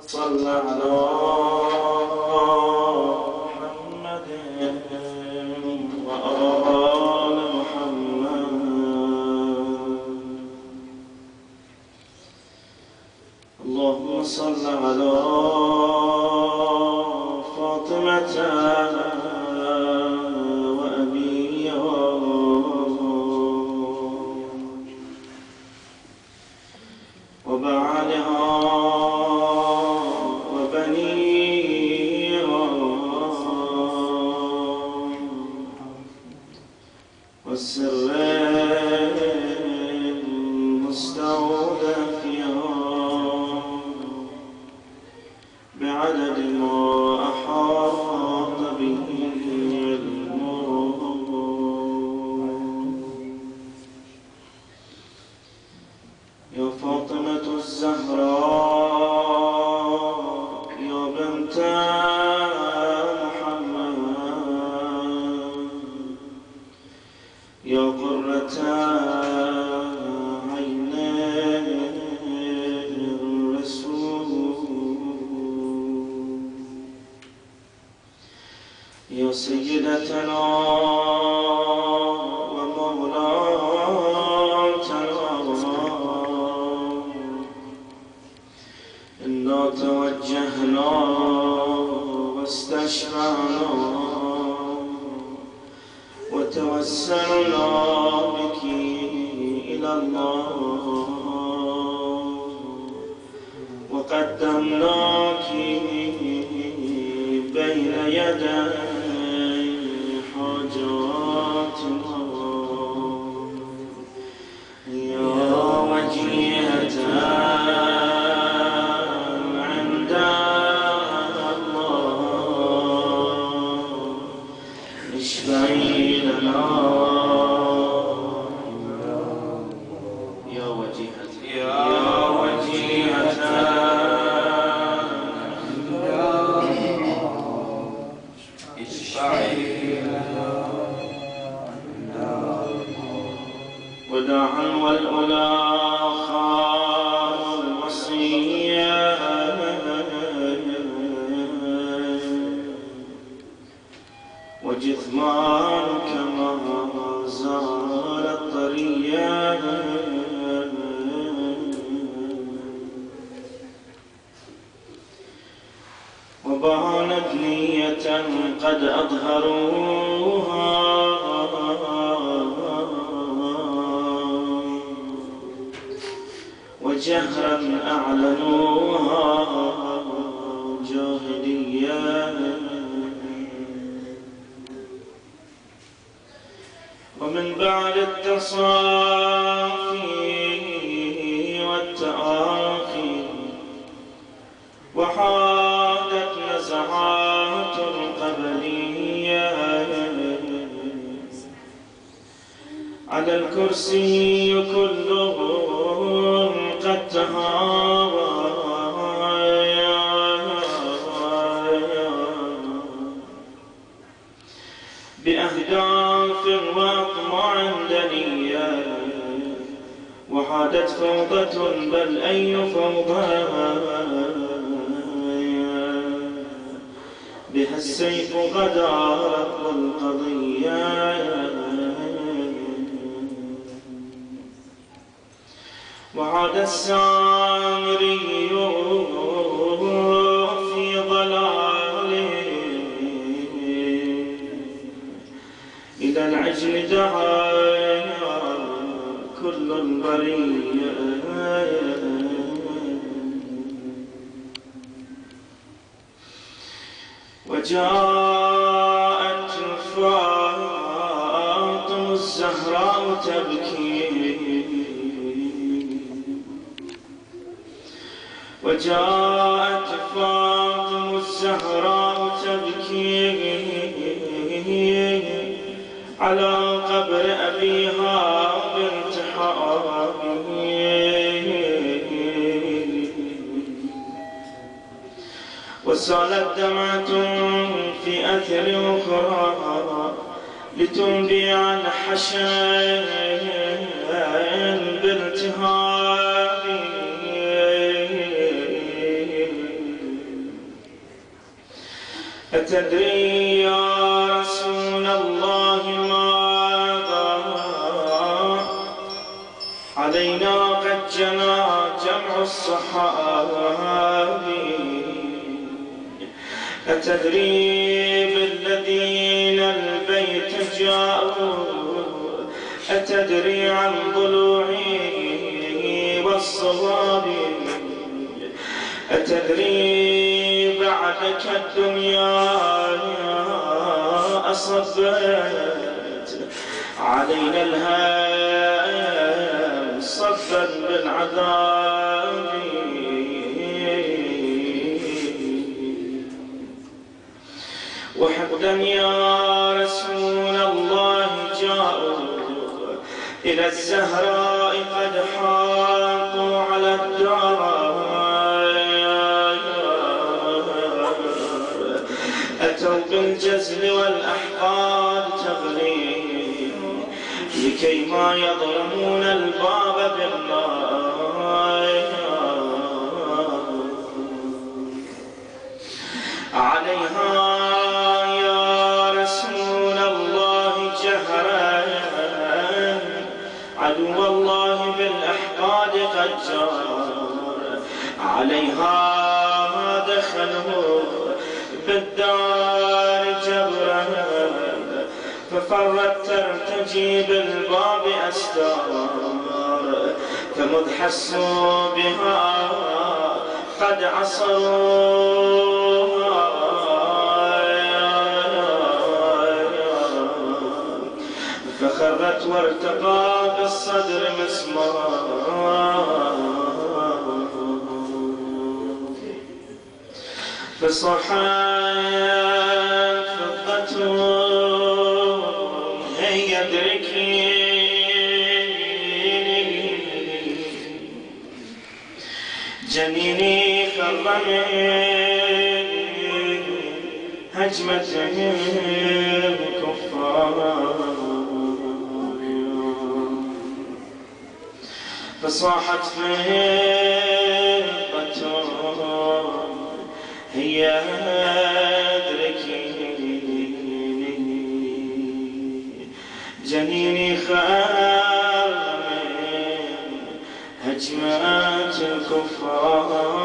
صلى على محمد وآل محمد. اللهم صل على فاطمة وأبيها وبعلها وبنيها والسر المستودع فيها بعدد ما أحاط به علمه. يا فاطمة الزهراء يا بنت محمد يا قرة عين الرسول يا سيدتنا إنا توجهنا واستشفعنا وتوسلنا بك إلى الله وقدمناك بين يدي حاجاتنا يا وجيهة اشفعي لنا يا وجيهة اشفعي لنا وداعا والأولى خار الوصية وجثمانك ما زال الطريا وبانت نية قد أظهروها وجهرا أعلنوها جاهلية ومن بعد التصافي والتآخي وحادت نزعات القبلية على الكرسي كلهم قد تهاوى بأهداف وأطماع دنية وحادت فوضى بل أي فوضى بها السيف غدارت القضية وعاد السامري في ضلاله إلى العجل دعا كل البرية وجاءت فاطمة الزهراء تبكي وجاءت فاطمة الزهراء تبكي على قبر أبيها بانتحاره وسالت دمعة في أثر أخرى لتنبي عن حشا بالتهاب أتدري يا رسول الله ماذا علينا قد جنى جمع الصحابي؟ أتدري بالذين البيت جاءوا؟ أتدري عن ضلوعي والصواب؟ أتدري بعدك الدنيا أصبت علينا الهام صبا بالعذاب؟ وحقا يا رسول الله جاءوا إلى الزهراء قد حاطوا على الدار، أتوا بالجزل والأحقاد تغلي لكي ما يضرمون الباب بالنار. عليها يا رسول الله جهرا عدو الله بالأحقاد قد جار، عليها دخلوا بالدار جبرا ففرت ترتجي بالباب أستار، فمذ حسوا بها قد عصروها فخرت وارتقى بالصدر مسمار، فصحت فضة هي يدركيني جنيني خر من هجمتهم كفار، فصاحت فضة هي أدركيني جنيني خار من هجمات الكفار.